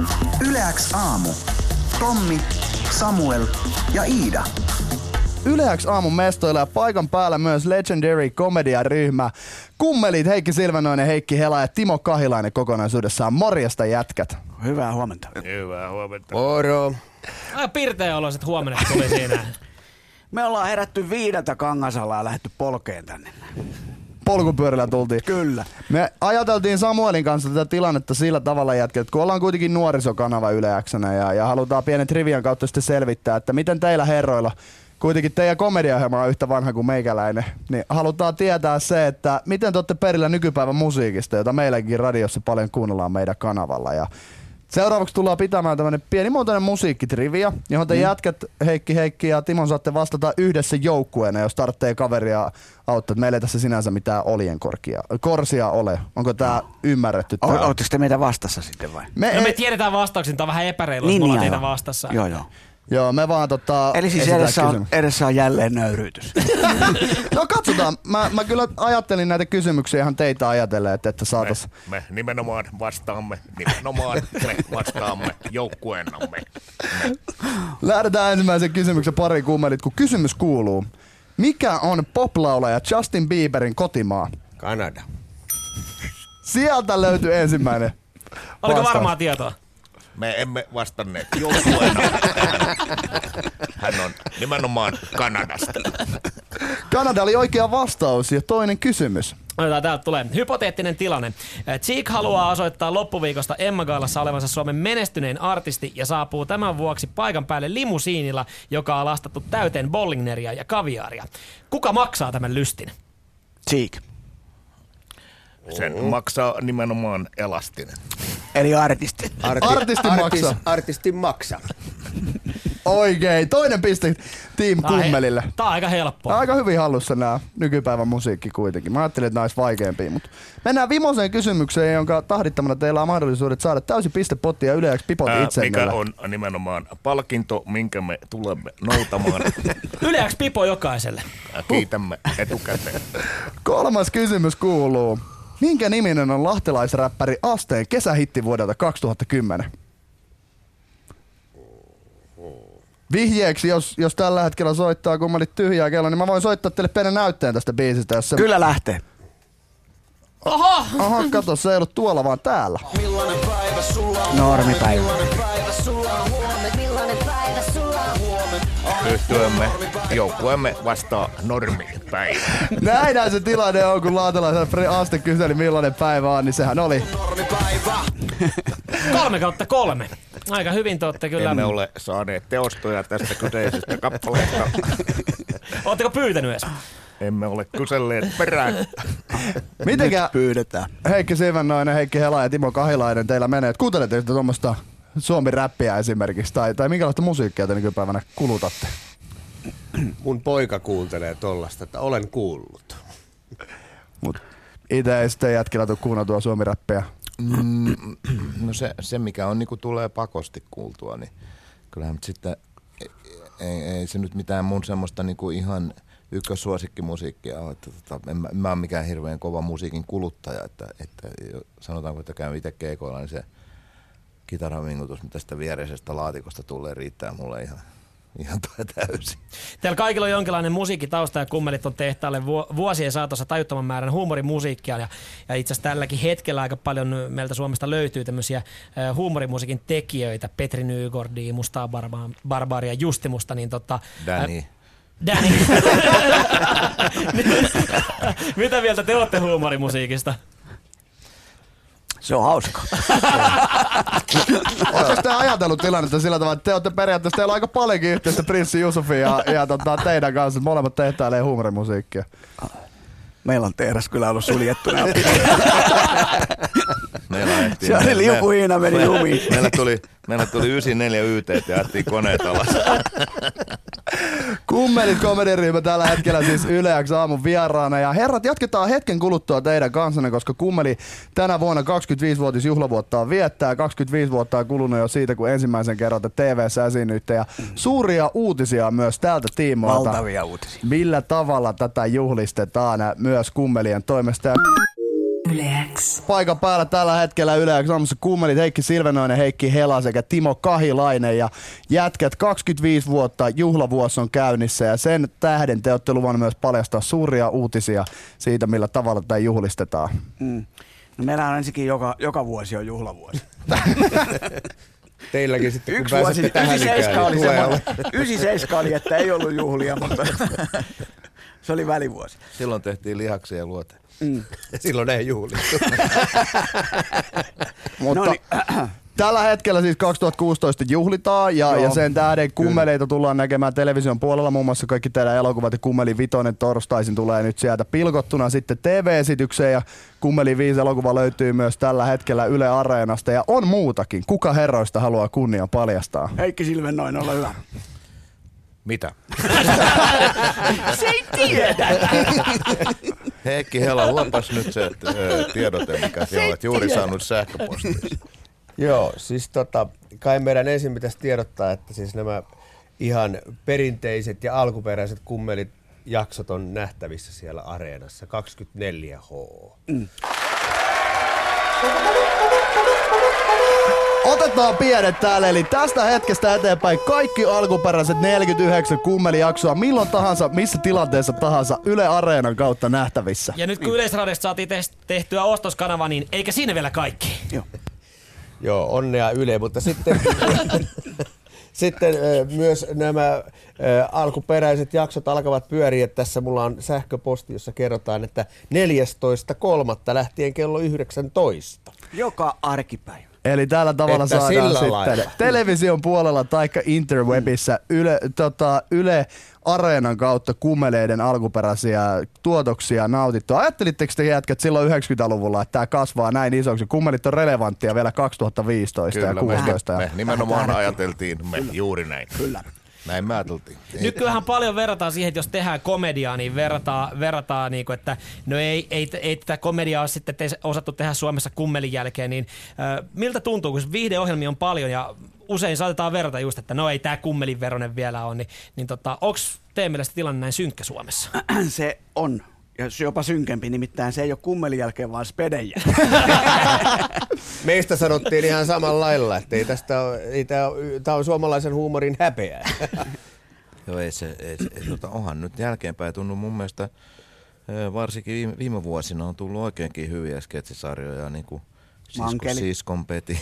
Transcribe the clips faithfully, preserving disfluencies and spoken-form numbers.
Yle X aamu. Tommi, Samuel ja Iida. Yle X aamun mestoilla ja paikan päällä myös Legendary Comedy-ryhmä. Kummelit Heikki Silvennoinen, Heikki Hela ja Timo Kahilainen kokonaisuudessaan. Morjesta jätkät. Hyvää huomenta. Hyvää huomenta. Moro. Aika pirteä oloiset huomenna tuli siinä. Me ollaan herätty viideltä Kangasalaa ja lähdetty polkeen tänne. Polkupyörillä tultiin. Kyllä. Me ajateltiin Samuelin kanssa tätä tilannetta sillä tavalla jätkät, että kun ollaan kuitenkin nuorisokanava Yle X:nä ja, ja halutaan pienen trivian kautta sitten selvittää, että miten teillä herroilla, kuitenkin teidän komediaohjelma on yhtä vanha kuin meikäläinen, niin halutaan tietää se, että miten te olette perillä nykypäivän musiikista, jota meilläkin radiossa paljon kuunnellaan meidän kanavalla. Ja seuraavaksi tullaan pitämään tämmönen pienimuotoinen musiikkitrivia, johon te mm. jätkät Heikki, Heikki ja Timon saatte vastata yhdessä joukkueena, jos tarvitsee kaveria auttaa. Meillä ei tässä sinänsä mitään oljenkorsia ole. Onko tää no. ymmärretty? O- Oletteko te meitä vastassa sitten vai? Me, no me tiedetään vastauksen, tää on vähän epäreilu, niin, että me ollaan niin, teitä joo. vastassa. Joo, joo. Joo, me vaan tota... Eli siis edessä on, edessä on jälleen nöyryytys. No katsotaan. Mä, mä kyllä ajattelin näitä kysymyksiä ihan teitä ajatellen, että, että saatais... Me, me nimenomaan vastaamme, nimenomaan me vastaamme joukkueenamme. Me. Lähdetään ensimmäisen kysymyksen pariin kummelit, kun kysymys kuuluu. Mikä on poplaulaja Justin Bieberin kotimaa? Kanada. Sieltä löytyy ensimmäinen Oliko vastaus. varmaa tietoa? Me emme vastanneet joukkueena. Hän on nimenomaan Kanadasta. Kanada oli oikea vastaus ja toinen kysymys. Otetaan, täältä tulee hypoteettinen tilanne. Cheek haluaa osoittaa loppuviikosta Emma-gaalassa olevansa Suomen menestynein artisti ja saapuu tämän vuoksi paikan päälle limusiinilla, joka on lastattu täyteen bollingneria ja kaviaaria. Kuka maksaa tämän lystin? Cheek. Sen maksaa nimenomaan Elastinen. Eli artisti. Arti, Artisti maksaa. Artis, artisti maksaa. Oikein. Toinen piste Team Tää on he- Kummelille. Tää on aika helppoa. Aika hyvin hallussa nämä nykypäivän musiikki kuitenkin. Mä ajattelin, että nämä olisi vaikeampia, mutta mennään viimeiseen kysymykseen, jonka tahdittamana teillä on mahdollisuudet saada täysi pistepotti ja Yle X pipot Ää, itsellemme. mikä on nimenomaan palkinto, minkä me tulemme noutamaan. Yle X pipo jokaiselle. Kiitämme etukäteen. Kolmas kysymys kuuluu. Minkä niminen on lahtelaisräppäri Asteen kesähitti vuodelta kaksituhattakymmenen? Vihjeeksi, jos, jos tällä hetkellä soittaa kummalit tyhjää kello, niin mä voin soittaa teille pienen näytteen tästä biisistä. Jos se... Kyllä lähtee. Oho! Aha, kato, se ei ollut tuolla, vaan täällä. Normipäivä. Yhtyömme, joukkueemme vastaa normipäivä. Näinhän se tilanne on, kun laatelaisen Aste kyseli millainen päivä on, niin sehän oli. Kolme kautta kolme. Aika hyvin te ootte kyllä. Emme ole saaneet teostoja tästä kyseisestä kappaleesta. Ootteko pyytänyt edes? Emme ole kyselleet perään. Mitenkä Nyt pyydetään. Heikki Silvennoinen, Heikki Hela ja Timo Kahilainen teillä menee? Kuunteletteko te tuommoista Suomi-räppiä esimerkiksi? Tai, tai minkälaista musiikkia te nykypäivänä kulutatte? Mun poika kuuntelee tollasta, että olen kuullut. Mut ite ei sitten jätkillä tuu kuunneltua Suomi-räppiä. Mm, no se, se, mikä on, niinku tulee pakosti kuultua, niin kyllähän sitten ei, ei se nyt mitään mun semmoista niinku ihan ykkössuosikkimusiikkia ole. Että, tota, en, mä, en mä ole mikään hirveän kova musiikin kuluttaja, että, että sanotaanko, että käyn itse keikoilla, niin se kitaravingutus, mitä tästä viereisestä laatikosta tulee, riittää mulle ihan, ihan täysin. Teillä kaikilla on jonkinlainen musiikkitausta ja kummelit on tehtaalle vuosien saatossa tajuttoman määrän huumorimusiikkia. Ja, ja itse asiassa tälläkin hetkellä aika paljon meiltä Suomesta löytyy tämmöisiä äh, huumorimusiikin tekijöitä. Petri Nygårdia, Mustaa Barba- Barbaaria, Justimusta. Niin tota, Danny. Äh, Danny. Mitä mieltä te olette huumorimusiikista? Se on hauska. Oletteko te ajatellut tilannetta sillä tavalla, että te olette periaatteessa, teillä on aika paljonkin yhteistä Prinssi Jusufin ja, ja tota, teidän kanssa, molemmat tehtailee huumorimusiikkia. Meillä on tehdas kyllä ollut suljettuna. Se oli liukuhiina, meni jumiin. Meillä tuli, meillä tuli yhdeksänkymmentäneljä Y T ja jättiin koneet alas. Kummelit komediryhmä tällä hetkellä siis Yle X aamun vieraana. Ja herrat, jatketaan hetken kuluttua teidän kanssanne, koska Kummeli tänä vuonna kaksikymmentäviisivuotisjuhlavuottaan viettää. kaksikymmentäviisi vuotta on kulunut jo siitä, kun ensimmäisen kerran te T V:ssä esiinnyitte. Ja suuria uutisia myös tältä tiimoilta. Valtavia uutisia. Millä tavalla tätä juhlistetaan myös Kummelien toimesta. Yle X. Paikan päällä tällä hetkellä Yle X aamussa kummelit Heikki Silvenoinen, Heikki Hela sekä Timo Kahilainen. Ja jätkät kaksikymmentäviisi vuotta juhlavuosi on käynnissä ja sen tähden te olette luvannut myös paljastaa suuria uutisia siitä, millä tavalla tätä juhlistetaan. Mm. No meillä on ensinnäkin joka, joka vuosi on juhlavuosi. Teilläkin sitten, kun Yksi pääsette vuosi, tähän ikään, oli niin tulee yhdeksänkymmentäseitsemän oli, että ei ollut juhlia, mutta se oli välivuosi. Silloin tehtiin lihaksia ja luote. Mm. Silloin ei juhlittu. Mutta No niin. tällä hetkellä siis kaksituhattakuusitoista juhlitaan ja, ja sen tähden kummeleita tullaan näkemään television puolella. Muun muassa kaikki teidän elokuvat ja Kummeli Vitoinen torstaisin tulee nyt sieltä pilkottuna sitten T V-esitykseen ja Kummeli viisi elokuva löytyy myös tällä hetkellä Yle Areenasta ja on muutakin. Kuka herroista haluaa kunnian paljastaa? Heikki Silvennoinen, ole hyvä. Mitä? Se ei tiedä. Heikki Hela, luopas nyt se ö, tiedote, mikä siellä olet juuri saanut sähköpostissa. Joo, siis tota, kai meidän ensin pitäisi tiedottaa, että siis nämä ihan perinteiset ja alkuperäiset kummelit jaksot on nähtävissä siellä Areenassa kaksikymmentäneljä H. Mm. Otetaan pienet täällä, eli tästä hetkestä eteenpäin kaikki alkuperäiset neljäkymmentäyhdeksän kummelijaksoa milloin tahansa, missä tilanteessa tahansa Yle Areenan kautta nähtävissä. Ja nyt kun Yleisradiosta saatiin tehtyä ostoskanava, niin eikä siinä vielä kaikki. Joo. Joo, onnea Yle, mutta sitten, sitten myös nämä alkuperäiset jaksot alkavat pyöriä. Tässä mulla on sähköposti, jossa kerrotaan, että neljästoista kolmatta lähtien kello yhdeksäntoista. Joka arkipäivä. Eli tällä tavalla Että saadaan sillä sitten lailla. television puolella taikka interwebissä Yle, tota, Yle Areenan kautta kummeleiden alkuperäisiä tuotoksia nautittua. Ajattelitteko te jätkät silloin yhdeksänkymmentäluvulla, että tämä kasvaa näin isoksi? Kummelit on relevanttia vielä kaksituhattaviisitoista ja Kyllä, kuusitoista. me, me nimenomaan ajateltiin, me Juuri näin. Kyllä. näin me ajateltiin. Nykyään paljon verrataan siihen, että jos tehdään komediaa, niin verrataan, verrataan niin kuin, että no ei, ei, ei tätä komediaa ole sitten te, osattu tehdä Suomessa kummelin jälkeen, niin äh, miltä tuntuu, kun viihdeohjelmia on paljon ja usein saatetaan verrata just, että no ei tämä kummelin veronen vielä ole, niin, niin tota, onko teidän mielestä tilanne näin synkkä Suomessa? Se on. Ja se jopa synkempi, nimittäin se ei ole kummelin jälkeen, vaan speden jälkeen. Meistä sanottiin ihan samalla lailla, että ei tästä ole, ei tää, tää on suomalaisen huumorin häpeää. Joo, ei se, ei se ei, tota, onhan nyt jälkeenpäin tunnu mun mielestä, varsinkin viime, viime vuosina on tullut oikeinkin hyviä sketsisarjoja, niin kuin Sisko, Siskon Peti.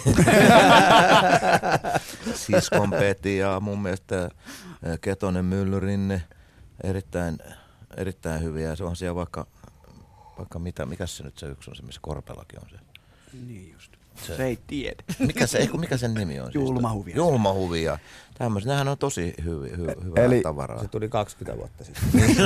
Siskon Peti ja mun mielestä Ketonen Myllyrinne, erittäin, erittäin hyviä. Se on siellä vaikka, vaikka mitä, mikä se nyt se yksi on se, missä Korpelakin on se. Niin just. Se, se ei tiedä. Mikä, se, mikä sen nimi on? Julmahuvia. Julmahuvia. Tämmöiset, nehän on tosi hyvi, hy, hyvää Eli tavaraa. Se tuli kaksikymmentä vuotta sitten.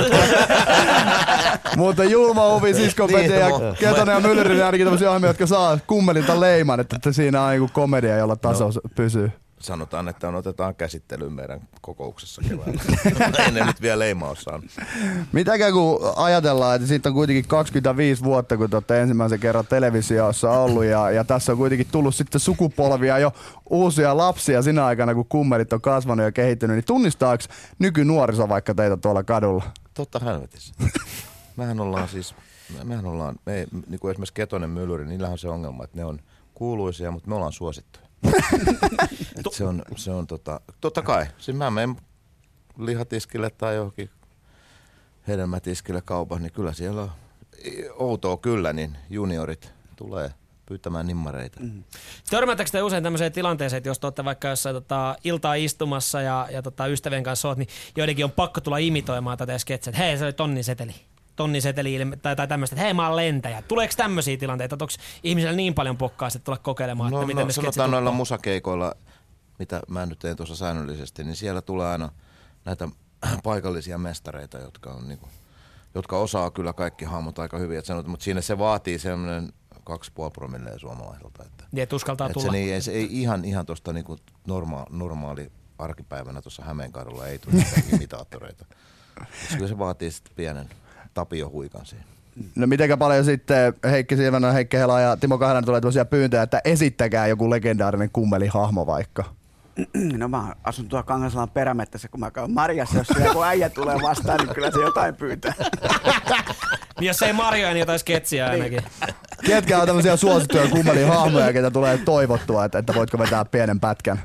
Mutta Julmahuvi, Siskon Peti ja Ketonen ja Myllyrin ainakin tämmöisiä ohjelmia, jotka saa kummelilta leiman, että siinä on joku komedia, jolla taso no. pysyy. Sanotaan, että on otetaan käsittelyyn meidän kokouksessa keväällä. Ei ne nyt vielä leima ole saanut. Mitäkään kun ajatellaan, että siitä on kuitenkin kaksikymmentäviisi vuotta, kun te olette ensimmäisen kerran televisiossa ollut ja, ja tässä on kuitenkin tullut sitten sukupolvia jo uusia lapsia sinä aikana, kun kummelit on kasvanut ja kehittynyt, niin tunnistaako nykynuoriso vaikka teitä tuolla kadulla? Totta helvetissä. Mehän ollaan siis, mehän ollaan, me, niin kuin esimerkiksi Ketonen Myllyri, niillähän on se ongelma, että ne on kuuluisia, mutta me ollaan suosittuja. se on, se on tota, totta kai. Siis mä menen lihatiskille tai johonkin hedelmätiskille kaupassa, niin kyllä siellä on outoa kyllä, niin juniorit tulee pyytämään nimmareita. Mm. Törmättekö te usein tämmöiseen tilanteeseen, että jos te olette vaikka jossain tota, iltaa istumassa ja, ja tota, ystävien kanssa oot, niin joidenkin on pakko tulla imitoimaan tätä sketsiä, että hei, se oli tonnin seteli. Tonnin seteli tai, tai tämmöistä, että hei, mä oon lentäjä. Tuleeko tämmöisiä tilanteita, että onko ihmisellä niin paljon pokkaa sitten tulla kokeilemaan, no, että miten no, ne sketsit sanotaan noilla musakeikoilla, mitä mä nyt teen tuossa säännöllisesti, niin siellä tulee aina näitä paikallisia mestareita, jotka, on niinku, jotka osaa kyllä kaikki hahmot aika hyvin, että sanot, mutta siinä se vaatii semmoinen kaksi puoli promilleen suomalaiselta. Että, niin, että uskaltaa että tulla. Se, ei, se ei ihan, ihan tuosta niinku norma, normaali arkipäivänä tuossa Hämeenkadulla ei tule imitaattoreita. Kyllä se vaatii sitten pienen Tapio huikan siihen. No mitenkä paljon sitten Heikki Silvenoinen, Heikki Hela ja Timo Kahilainen tulee tosiaan pyyntöjä, että esittäkää joku legendaarinen kummelihahmo vaikka. No mä asun tuolla Kangasalan perämettässä, kun mä käyn marjassa, jos joku äijä tulee vastaan, niin kyllä se jotain pyytää. Niin jos ei Marjoja, niin jotain sketsiä ainakin. Ketkä on tämmöisiä suosittuja kummelin hahmoja, ketä tulee toivottua, että, että voitko vetää pienen pätkän?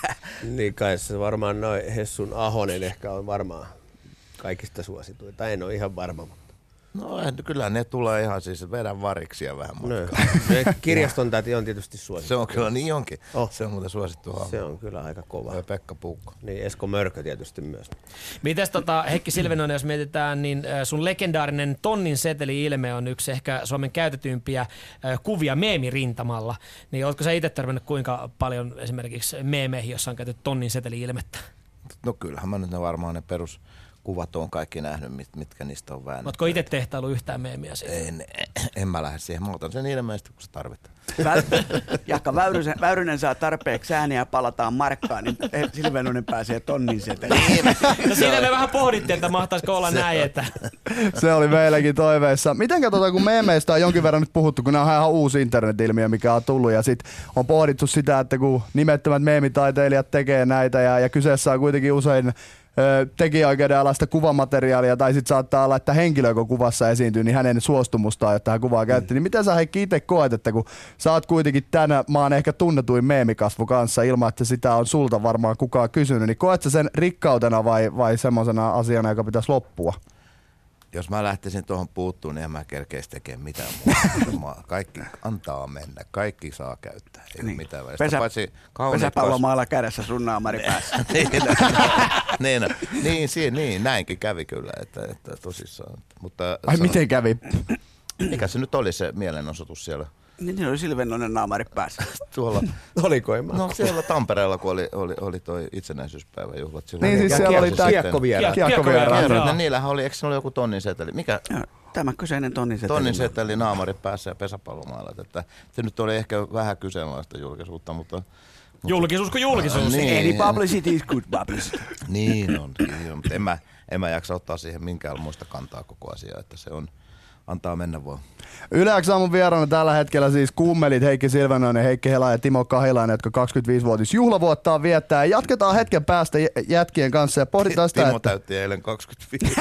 Niin kai se varmaan noin Hessun Ahonen ehkä on varmaan kaikista suosituita. En ole ihan varma. No kyllä ne tulee ihan siis vedän variksia vähän matkaa. No, kirjaston täti on tietysti suosittu. Se on kyllä niin onkin. Oh. Se on muuten suosittu hahmo. Se on kyllä aika kova. Ja Pekka Puukko. Niin, Esko Mörkö tietysti myös. Mites tota, Heikki Silvenoinen, jos mietitään, niin sun legendaarinen tonnin seteli-ilme on yksi ehkä Suomen käytetympiä kuvia meemirintamalla. Niin ootko sä itse törmännyt kuinka paljon esimerkiksi meemeihin, jossa on käytetty tonnin seteli-ilmettä? No kyllähän mä nyt ne varmaan ne perus kuvat on kaikki nähnyt, mit, mitkä niistä on väännetty. Ootko itse tehtailu yhtään meemiä siitä? En, en mä lähde siihen. Mä otan sen ilmeisesti, kun se tarvitaan. Jakka Väyrynen, Väyrynen saa tarpeeksi ääniä ja palataan markkaan, niin Silvenoinen pääsee tonnin seteliin. No siinä me vähän pohdittiin, että mahtaisiko olla näin, että... Se oli meilläkin toiveissa. Miten katsotaan, kun meemeistä on jonkin verran nyt puhuttu, kun nämä on ihan uusi internet-ilmiö, mikä on tullut, ja sitten on pohdittu sitä, että kun nimettömät meemitaiteilijat tekee näitä, ja, ja kyseessä on kuitenkin usein tekijäoikeuden alaista kuvamateriaalia, tai sitten saattaa olla, että henkilö, joka kuvassa esiintyy, niin hänen suostumustaan, että hän kuvaa käytti. Mm. Niin miten sä Heikki itse koet, että kun sä oot kuitenkin tänä maan ehkä tunnetuin meemikasvu kanssa, ilman että sitä on sulta varmaan kukaan kysynyt, niin koet sä sen rikkautena vai, vai semmoisena asiana, joka pitäisi loppua? Jos mä lähtisin tuohon puuttuun, niin en mä kerkeisi tekemään mitään muuta. Kaikki antaa mennä, kaikki saa käyttää. Ei niin. mitään välistä. Pesä, Paitsi pesäpallomaalla kädessä, sun naamari päässä. niin, niin, niin, niin, niin, näinkin kävi kyllä, että, että tosissaan. Mutta ai sanon, miten kävi? Mikä se nyt oli se mielenosoitus siellä? Niin, niin oli Silvenoinen naamari päässä. Tuolla, oliko en mä? No siellä Tampereella, kun oli, oli, oli toi itsenäisyyspäiväjuhlat silloin. Niin siis siellä oli tää kiekkovieraat. Kiekkovieraat. Niillähän oli, eikö se oli joku tonnin seteli? Mikä? Tämä kyseinen tonnin seteli. Tonnin seteli, naamari päässä ja pesäpallomaalla. Että se nyt oli ehkä vähän kyseenalaista julkisuutta, mutta... Julkisuus kuin julkisuus. Niin. Any publicity is good publicity. Niin on, niin on. En mä, en mä jaksa ottaa siihen minkään muista kantaa koko asiaa, että se on... Antaa mennä vaan. Yle X aamun vieraana tällä hetkellä siis kummelit Heikki Silvenoinen, Heikki Hela ja Timo Kahilainen, jotka kaksikymmentäviisivuotisjuhlavuottaan viettää. Jatketaan hetken päästä jätkien kanssa ja pohditaan sitä, Timo että... täytti eilen kaksikymmentäviisi.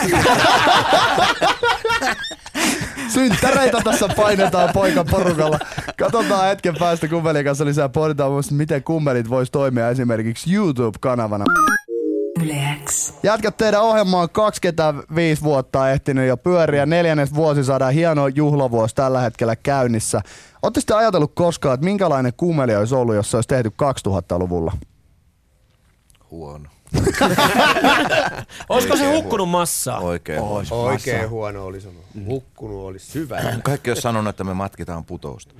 Synttäreitä tässä painetaan poika porukalla. Katsotaan hetken päästä kummelien kanssa lisää. Pohditaan muista, miten kummelit vois toimia esimerkiksi YouTube-kanavana. Yle X. Jätkät, teidän ohjelma on kaksikymmentäviisi vuotta ehtinyt jo pyöriä. Neljännes vuosisadan hieno juhlavuosi tällä hetkellä käynnissä. Ootte sitten ajatellut koskaan, että minkälainen kummeli olisi ollut, jos se olisi tehty kaksituhattaluvulla? Huono. Olisiko se hukkunut massaa? Oikein, Ois, Oikein massaa. Huono olisi ollut. Hukkunut olisi syvä. Kaikki on sanonut, että me matkitaan putousta.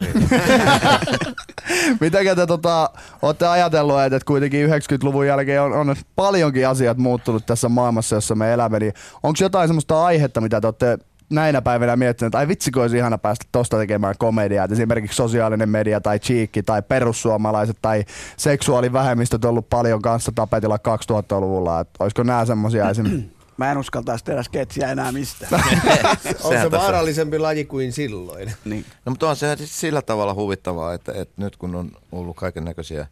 Mitenkä te tota, olette ajatellut, että kuitenkin yhdeksänkymmentäluvun jälkeen on, on paljonkin asiat muuttunut tässä maailmassa, jossa me elämme. Niin onko jotain semmoista aihetta, mitä te olette näinä päivinä miettineet, että ai vitsikö olisi ihana päästä tosta tekemään komediaa, että esimerkiksi sosiaalinen media tai chiikki tai perussuomalaiset tai seksuaalivähemmistöt on ollut paljon kanssa tapetilla kaksituhattaluvulla, että olisiko nämä semmoisia esimerkiksi? Mä en uskaltaisi tehdä sketsiä enää mistään. On se vaarallisempi laji kuin silloin. Niin. No mutta on se sillä tavalla huvittavaa, että, että nyt kun on ollut kaiken näköisiä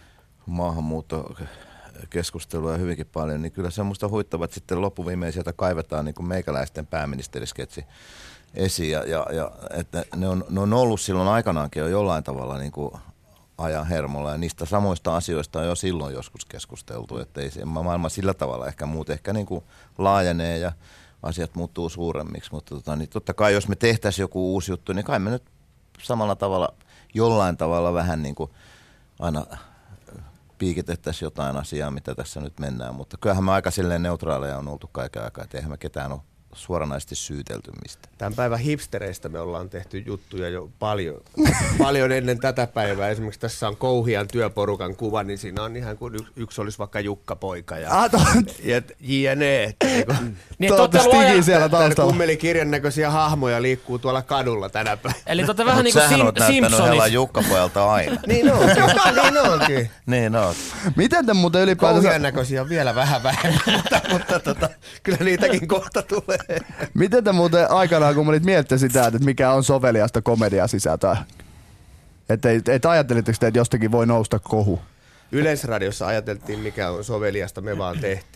maahanmuuttokeskusteluja hyvinkin paljon, niin kyllä semmoista huvittavaa, että sitten loppuviimein sieltä kaivetaan niin kuin meikäläisten pääministerisketsi esiin. Ja, ja, ja että ne on, ne on ollut silloin aikanaankin jo jollain tavalla niin kuin ajan hermolla ja niistä samoista asioista on jo silloin joskus keskusteltu, että ei se maailma sillä tavalla ehkä muuten ehkä niin kuin laajenee ja asiat muuttuu suuremmiksi, mutta tota, niin totta kai jos me tehtäisiin joku uusi juttu, niin kai me nyt samalla tavalla jollain tavalla vähän niin kuin aina piikitettäisiin jotain asiaa, mitä tässä nyt mennään, mutta kyllähän me aika silleen neutraaleja on oltu kaiken aikaa, että eihän me ketään ole suoranaisesti syytelty mistä. Tämän päivän hipstereistä me ollaan tehty juttuja jo paljon, paljon ennen tätä päivää. Esimerkiksi tässä on Kouhian työporukan kuva, niin siinä on ihan kuin yksi, yksi olisi vaikka Jukka-poika ja, ah, ja jne. Niin, Stigin siellä taustalla. Kummelikirjan näköisiä hahmoja liikkuu tuolla kadulla tänä päivänä. Eli totta vähän niin kuin Sim- Simpsonissa. Sähän oot näyttänyt Jukka-pojalta aina. Niin onkin. niin onkin. Niin oot. Miten te muuten ylipäätänsä... Kouhian näköisiä on vielä vähän vähemmän, mutta, mutta tota, kyllä niitäkin kohta tulee. Miten te muuten aikanaan, kun olit miettiä sitä, että mikä on soveliasta komediaa sisältöä? Että et, et ajattelitteko te, että jostakin voi nousta kohu? Yleisradiossa ajateltiin, mikä on soveliasta, me vaan tehtiin.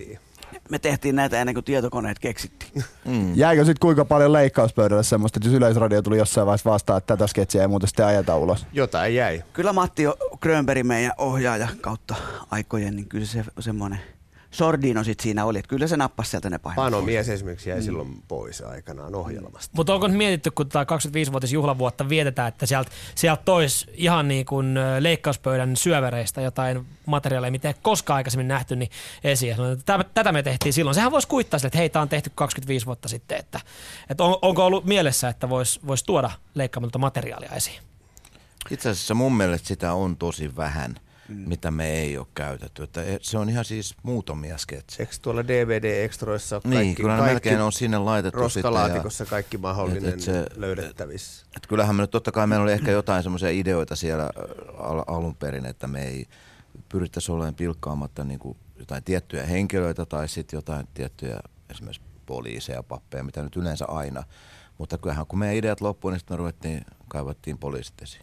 Me tehtiin näitä ennen kuin tietokoneet keksittiin. Mm. Jäikö sitten kuinka paljon leikkauspöydälle semmoista, että jos Yleisradio tuli jossain vaiheessa vastaan, että tätä sketsiä ei muuten sitten ajeta ulos? Jotain jäi. Kyllä Matti Grönberg, meidän ohjaaja kautta aikojen, niin kyllä se semmoinen Sordino sit siinä oli, että kyllä se nappasi sieltä ne pahimmat. Panomies esimerkiksi jäi mm. silloin pois aikanaan ohjelmasta. Mutta onko nyt mietitty, kun tämä kaksikymmentäviisivuotisjuhlavuotta vietetään, että sieltä, sieltä tois ihan niin kuin leikkauspöydän syövereistä jotain materiaaleja, mitä ei koskaan aikaisemmin nähty, niin esiin. Tätä me tehtiin silloin. Sehän voisi kuittaa sille, että hei, tämä on tehty kaksikymmentäviisi vuotta sitten. Että, että on, onko ollut mielessä, että voisi vois tuoda leikkaamalta materiaalia esiin? Itse asiassa mun mielestä sitä on tosi vähän. Mm. mitä me ei ole käytetty. Että se on ihan siis muutamia sketsejä. Eikö tuolla D V D-ekstroissa ole kaikki, niin, kyllä ne melkein on sinne laitettu. Roskalaatikossa ja kaikki mahdollinen et, et se, löydettävissä. Et, et kyllähän me nyt totta kai meillä oli ehkä jotain semmoisia ideoita siellä al- alun perin, että me ei pyrittäisi olemaan pilkkaamatta niin kuin jotain tiettyjä henkilöitä tai sitten jotain tiettyjä esimerkiksi poliiseja, pappeja, mitä nyt yleensä aina. Mutta kyllähän kun meidän ideat loppuun, niin sitten me ruvettiin, kaivattiin poliisit esiin.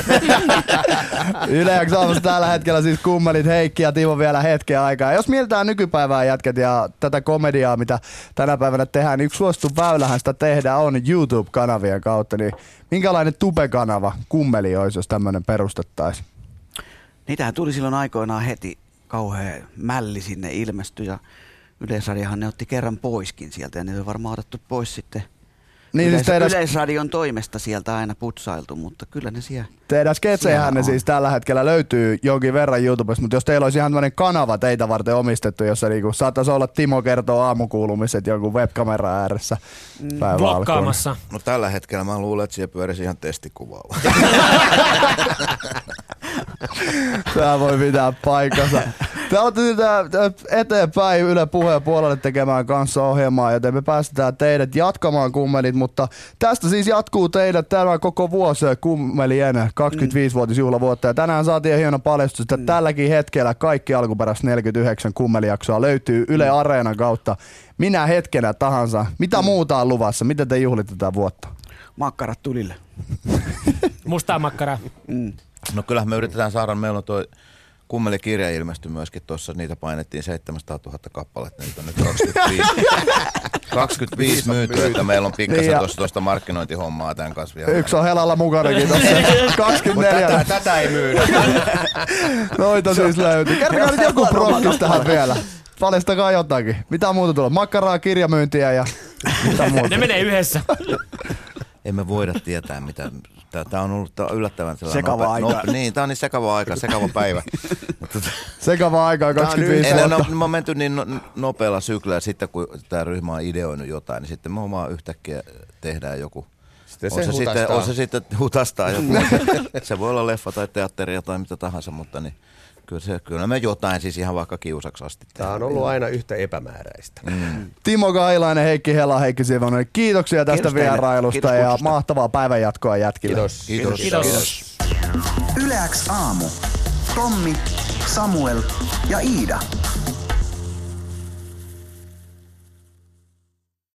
Yle X aamussa tällä hetkellä siis kummelit Heikki ja Timo vielä hetken aikaa. Jos mietitään nykypäivää jätkät ja tätä komediaa, mitä tänä päivänä tehdään, niin yksi suosittu väylähän sitä tehdään on YouTube-kanavien kautta. Niin minkälainen Tube-kanava kummeli olisi, jos tämmöinen perustettaisiin? Niitähän tuli silloin aikoinaan heti kauhea mälli sinne ilmestyi ja Yleisradiohan ne otti kerran poiskin sieltä ja ne on varmaan otettu pois sitten. Niin Yleis- siis teidän... Yleisradion toimesta sieltä aina putsailtu, mutta kyllä ne siellä... Teidän sketsejähän ne siis tällä hetkellä löytyy jonkin verran YouTubesta, mutta jos teillä olisi ihan tämmöinen kanava teitä varten omistettu, jossa niinku saattaisi olla Timo kertoo aamukuulumiset jonkun webkameran ääressä mm. blokkaamassa. No tällä hetkellä mä luulen, että siellä pyörisi ihan testikuvalla. Tämä voi pitää paikkansa. Te olette sitä eteenpäin Yle Puheen puolelle tekemään kanssa ohjelmaa, joten me päästetään teidät jatkamaan kummelit, mutta tästä siis jatkuu teidät tämä koko vuosi kummelien kaksikymmentäviisivuotisjuhlavuotta. Ja tänään saatiin hieno paljastus, että mm. tälläkin hetkellä kaikki alkuperäiset neljäkymmentäyhdeksän kummelijaksoa löytyy Yle Areenan kautta minä hetkenä tahansa. Mitä mm. muuta on luvassa? Miten te juhlitte tätä vuotta? Makkarat tulille. Mustaa makkaraa. Mm. No kyllähän me yritetään saada, meillä on toi kummelikirja ilmestyi myöskin tuossa, niitä painettiin seitsemänsataatuhatta kappaletta, niitä on nyt kaksikymmentäviisi, kaksikymmentäviisi myyty, että meillä on pikkasen tuossa tuosta markkinointihommaa tämän kanssa vielä. Yksi on Helalla mukanakin tuossa kaksikymmentäneljä. Tätä, tätä ei myydä. Noita siis löytyy. Kertokaa nyt joku prokkis tähän vielä. Paljastakaa jotakin. Mitä muuta tulee? Makkaraa, kirjamyyntiä ja mitä muuta. Ne menee yhdessä. Emme voida tietää, mitä... Tämä on ollut yllättävän sekava nope, aika. Nope, niin, tämä on niin sekava aika, sekava päivä. Sekava aika kaksikymmentäviisi vuotta. No, me on menty niin no, nopealla sykleellä, sitten kun tämä ryhmä on ideoinut jotain, niin sitten me vaan yhtäkkiä tehdään joku. Sitten on, se se sitten, on se sitten hutastaa joku. Se voi olla leffa tai teatteria tai mitä tahansa, mutta niin, kyllä, se, kyllä me jotain siis ihan vaikka kiusaksi asti. Tämä on ollut aina yhtä epämääräistä. Mm. Timo Kailainen, Heikki Hela, Heikki Siivonen, kiitoksia tästä Kiitos vierailusta Kiitos ja mahtavaa päivänjatkoa jätkille. Kiitos. Kiitos. Kiitos. Kiitos. Yle X aamu. Tommi, Samuel ja Iida.